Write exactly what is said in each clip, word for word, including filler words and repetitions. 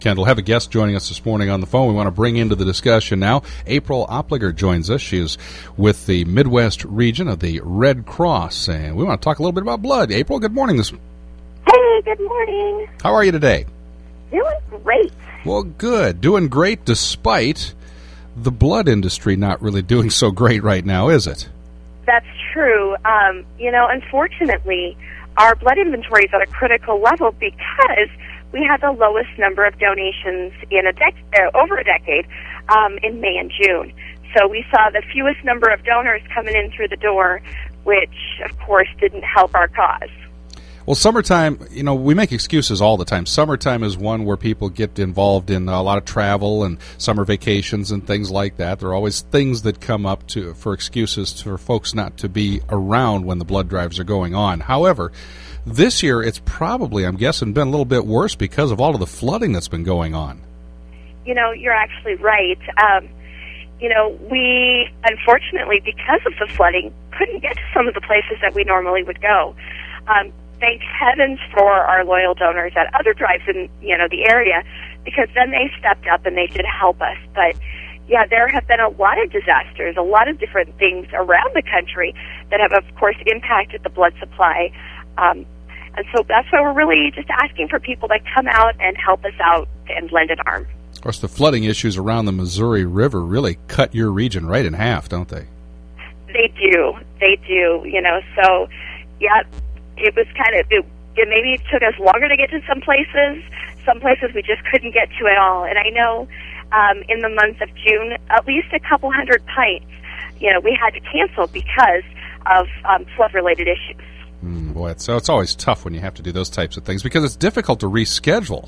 Kendall, have a guest joining us this morning on the phone we want to bring into the discussion now. April Opliger joins us. She is with the Midwest region of the Red Cross, and we want to talk a little bit about blood. April, good morning. This. Hey, good morning. How are you today? Doing great. Well, good. Doing great despite the blood industry not really doing so great right now, is it? That's true. Um, you know, unfortunately, our blood inventory is at a critical level because we had the lowest number of donations in a dec- uh, over a decade um, in May and June. So we saw the fewest number of donors coming in through the door, which, of course, didn't help our cause. Well, summertime, you know, we make excuses all the time. Summertime is one where people get involved in a lot of travel and summer vacations and things like that. There are always things that come up to for excuses for folks not to be around when the blood drives are going on. However, this year it's probably, I'm guessing, been a little bit worse because of all of the flooding that's been going on. You know, you're actually right. Um, you know, we, unfortunately, because of the flooding, couldn't get to some of the places that we normally would go. Um, Thank heavens for our loyal donors at other drives in, you know, the area, because then they stepped up and they did help us. But, yeah, there have been a lot of disasters, a lot of different things around the country that have, of course, impacted the blood supply. Um, and so that's why we're really just asking for people to come out and help us out and lend an arm. Of course, the flooding issues around the Missouri River really cut your region right in half, don't they? They do. They do, you know. So, yeah. It was kind of, it, it maybe it took us longer to get to some places. Some places we just couldn't get to at all. And I know um, in the month of June, at least a couple hundred pints, you know, we had to cancel because of um, flood-related issues. Mm, boy, so it's always tough when you have to do those types of things because it's difficult to reschedule.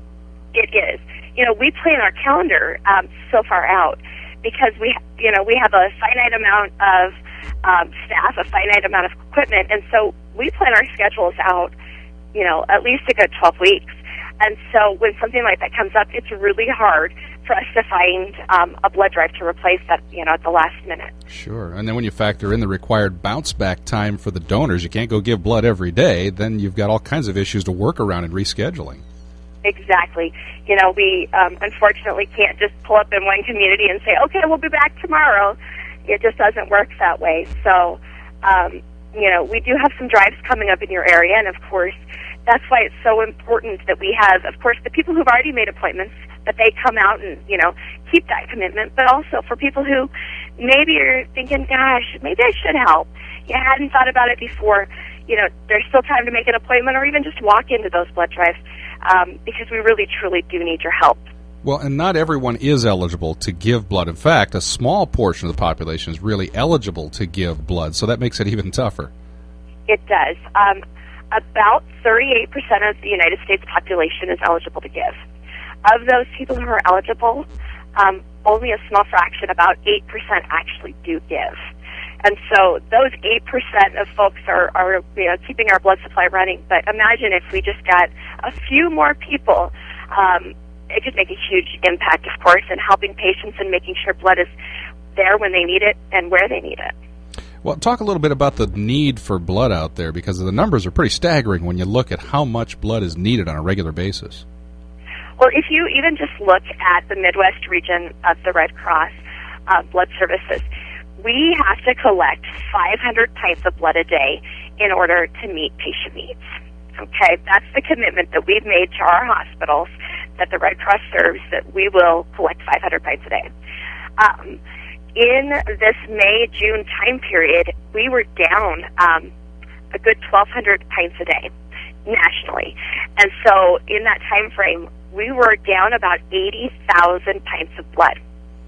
It is. You know, we plan our calendar um, so far out because we, you know, we have a finite amount of um, staff, a finite amount of equipment, and so we plan our schedules out, you know, at least a good twelve weeks. And so when something like that comes up, it's really hard for us to find um, a blood drive to replace that, you know, at the last minute. Sure. And then when you factor in the required bounce-back time for the donors, you can't go give blood every day, then you've got all kinds of issues to work around in rescheduling. Exactly. You know, we um, unfortunately can't just pull up in one community and say, okay, we'll be back tomorrow. It just doesn't work that way. So, um, you know, we do have some drives coming up in your area, and of course, that's why it's so important that we have, of course, the people who've already made appointments, that they come out and, you know, keep that commitment, but also for people who maybe are thinking, gosh, maybe I should help. You hadn't thought about it before. You know, there's still time to make an appointment or even just walk into those blood drives um, because we really, truly do need your help. Well, and not everyone is eligible to give blood. In fact, a small portion of the population is really eligible to give blood, so that makes it even tougher. It does. Um, about thirty-eight percent of the United States population is eligible to give. Of those people who are eligible, um, only a small fraction, about eight percent, actually do give. And so those eight percent of folks are, are you know, keeping our blood supply running. But imagine if we just got a few more people. Um, it could make a huge impact, of course, in helping patients and making sure blood is there when they need it and where they need it. Well, talk a little bit about the need for blood out there, because the numbers are pretty staggering when you look at how much blood is needed on a regular basis. Well, if you even just look at the Midwest region of the Red Cross uh, Blood Services, we have to collect five hundred pints of blood a day in order to meet patient needs. Okay, that's the commitment that we've made to our hospitals that the Red Cross serves, that we will collect five hundred pints a day. Um, in this May-June time period, we were down um, a good twelve hundred pints a day nationally. And so in that time frame, we were down about eighty thousand pints of blood.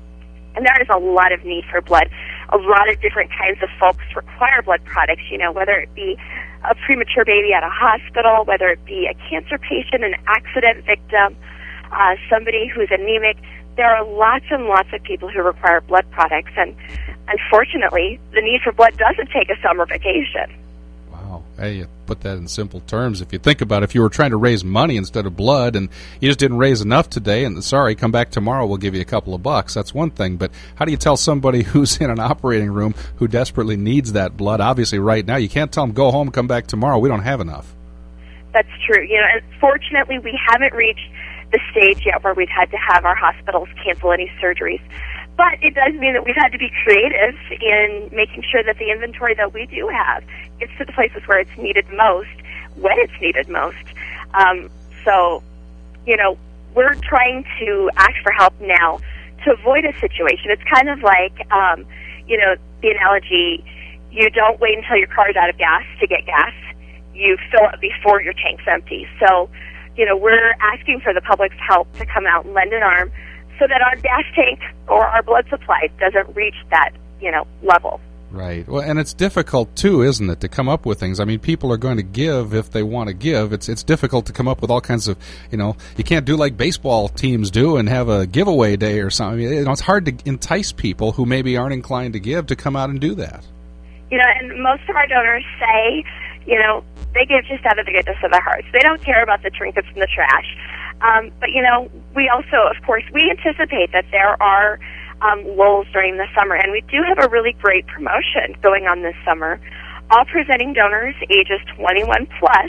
And there is a lot of need for blood. A lot of different kinds of folks require blood products, you know, whether it be a premature baby at a hospital, whether it be a cancer patient, an accident victim, uh, somebody who's anemic. There are lots and lots of people who require blood products, and unfortunately, the need for blood doesn't take a summer vacation. Wow. Hey, you put that in simple terms. If you think about it, if you were trying to raise money instead of blood and you just didn't raise enough today and, sorry, come back tomorrow, we'll give you a couple of bucks, that's one thing. But how do you tell somebody who's in an operating room who desperately needs that blood? Obviously, right now, you can't tell them, go home, come back tomorrow. We don't have enough. That's true. You know, and fortunately, we haven't reached the stage yet where we've had to have our hospitals cancel any surgeries. But it does mean that we've had to be creative in making sure that the inventory that we do have gets to the places where it's needed most, when it's needed most. Um, so, you know, we're trying to ask for help now to avoid a situation. It's kind of like, um, you know, the analogy, you don't wait until your car's out of gas to get gas. You fill it before your tank's empty. So, you know, we're asking for the public's help to come out and lend an arm so that our gas tank or our blood supply doesn't reach that, you know, level. Right. Well, and it's difficult, too, isn't it, to come up with things. I mean, people are going to give if they want to give. It's it's difficult to come up with all kinds of, you know, you can't do like baseball teams do and have a giveaway day or something. You know, it's hard to entice people who maybe aren't inclined to give to come out and do that. You know, and most of our donors say, you know, they give just out of the goodness of their hearts. They don't care about the trinkets in the trash. Um, but, you know, we also, of course, we anticipate that there are um, lulls during the summer, and we do have a really great promotion going on this summer. All presenting donors ages twenty-one plus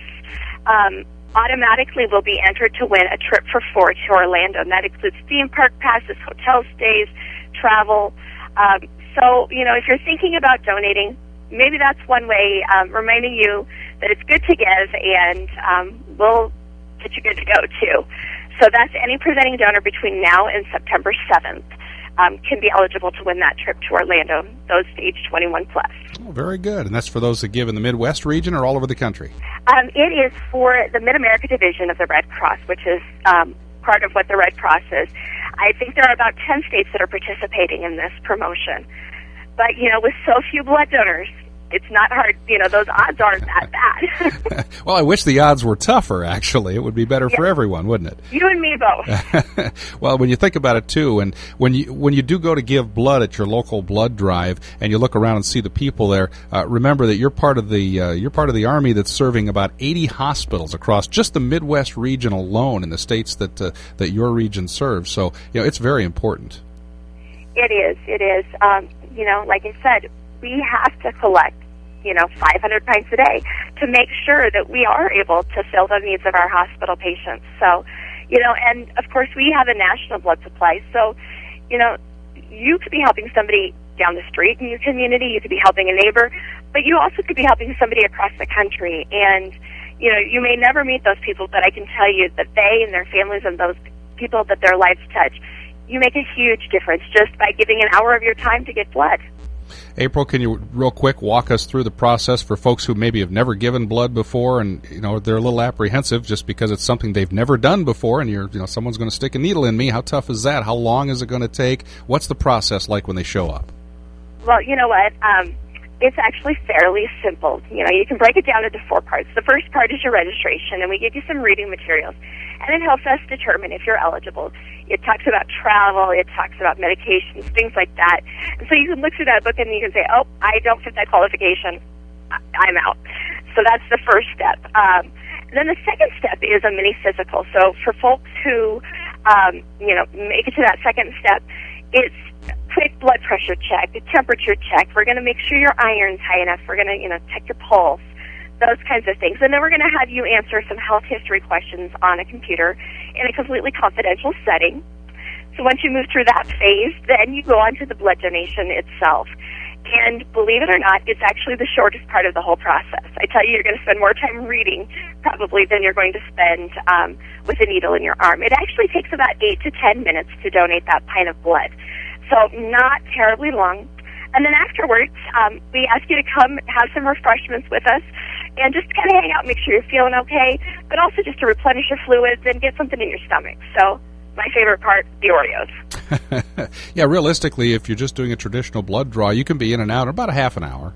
um, automatically will be entered to win a trip for four to Orlando, and that includes theme park passes, hotel stays, travel. Um, so, you know, if you're thinking about donating, maybe that's one way, um, reminding you that it's good to give, and um, we'll get you good to go, too. So that's any presenting donor between now and September seventh um, can be eligible to win that trip to Orlando, those age twenty-one plus. Oh, very good. And that's for those that give in the Midwest region or all over the country? Um, it is for the Mid-America Division of the Red Cross, which is um, part of what the Red Cross is. I think there are about ten states that are participating in this promotion. But, you know, with so few blood donors, it's not hard. You know, those odds aren't that bad. Well, I wish the odds were tougher, actually. It would be better yeah. for everyone, wouldn't it? You and me both. Well, when you think about it, too, and when you when you do go to give blood at your local blood drive and you look around and see the people there, uh, remember that you're part of the uh, you're part of the Army that's serving about eighty hospitals across just the Midwest region alone in the states that uh, that your region serves. So, you know, it's very important. It is. It is. Um, you know, like I said, we have to collect, you know, five hundred pints a day to make sure that we are able to fill the needs of our hospital patients. So, you know, and of course we have a national blood supply. So, you know, you could be helping somebody down the street in your community. You could be helping a neighbor, but you also could be helping somebody across the country. And, you know, you may never meet those people, but I can tell you that they and their families and those people that their lives touch, you make a huge difference just by giving an hour of your time to get blood. April, can you real quick walk us through the process for folks who maybe have never given blood before and, you know, they're a little apprehensive just because it's something they've never done before and you're, you know, someone's going to stick a needle in me. How tough is that? How long is it going to take? What's the process like when they show up? Well, you know what? Um, it's actually fairly simple. You know, you can break it down into four parts. The first part is your registration, and we give you some reading materials. And it helps us determine if you're eligible. It talks about travel, it talks about medications, things like that. And so you can look through that book and you can say, oh, I don't fit that qualification, I'm out. So that's the first step. Um, and then the second step is a mini physical. So for folks who, um, you know, make it to that second step, it's quick blood pressure check, a temperature check. We're going to make sure your iron's high enough. We're going to, you know, check your pulse, those kinds of things. And then we're going to have you answer some health history questions on a computer in a completely confidential setting. So once you move through that phase, then you go on to the blood donation itself. And believe it or not, it's actually the shortest part of the whole process. I tell you, you're going to spend more time reading probably than you're going to spend um, with a needle in your arm. It actually takes about eight to ten minutes to donate that pint of blood. So not terribly long. And then afterwards, um, we ask you to come have some refreshments with us and just kind of hang out, make sure you're feeling okay, but also just to replenish your fluids and get something in your stomach. So my favorite part, the Oreos. Yeah, realistically, if you're just doing a traditional blood draw, you can be in and out in about a half an hour.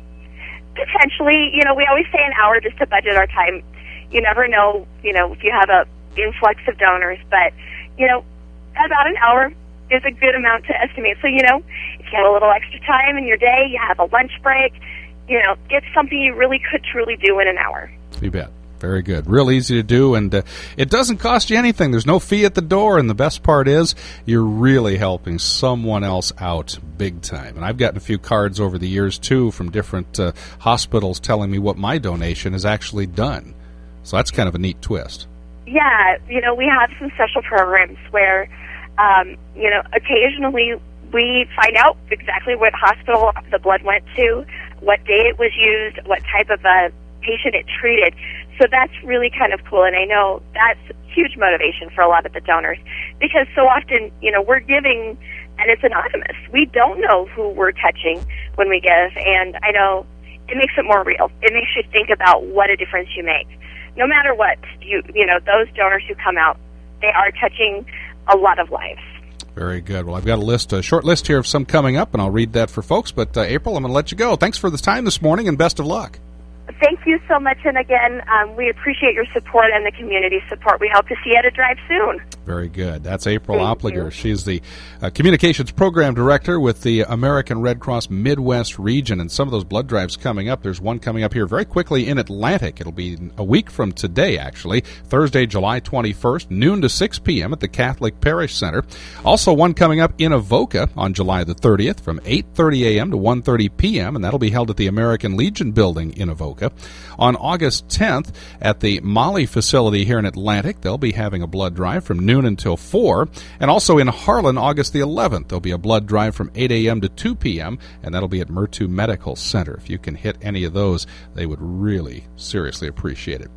Potentially. You know, we always say an hour just to budget our time. You never know, you know, if you have a influx of donors, but, you know, about an hour is a good amount to estimate. So, you know, if you have a little extra time in your day, you have a lunch break, you know, it's something you really could truly do in an hour. You bet. Very good. Real easy to do, and uh, it doesn't cost you anything. There's no fee at the door, and the best part is you're really helping someone else out big time. And I've gotten a few cards over the years, too, from different uh, hospitals telling me what my donation has actually done. So that's kind of a neat twist. Yeah, you know, we have some special programs where, um, you know, occasionally we find out exactly what hospital the blood went to, what day it was used, what type of a patient it treated. So that's really kind of cool, and I know that's huge motivation for a lot of the donors, because so often, you know, we're giving, and it's anonymous. We don't know who we're touching when we give, and I know it makes it more real. It makes you think about what a difference you make. No matter what, you you know, those donors who come out, they are touching a lot of lives. Very good. Well, I've got a list, a short list here of some coming up, and I'll read that for folks. But, uh, April, I'm going to let you go. Thanks for the time this morning, and best of luck. Thank you so much, and again, um, we appreciate your support and the community support. We hope to see you at a drive soon. Very good. That's April Thank Opliger. you. She's the uh, Communications Program Director with the American Red Cross Midwest region, and some of those blood drives coming up. There's one coming up here very quickly in Atlantic. It'll be a week from today, actually, Thursday, July twenty-first, noon to six p.m. at the Catholic Parish Center. Also one coming up in Avoca on July the thirtieth from eight thirty a.m. to one thirty p.m., and that'll be held at the American Legion building in Avoca. On August tenth at the Molly facility here in Atlantic, they'll be having a blood drive from noon until four. And also in Harlan, August the eleventh, there'll be a blood drive from eight a.m. to two p.m., and that'll be at Murtu Medical Center. If you can hit any of those, they would really seriously appreciate it.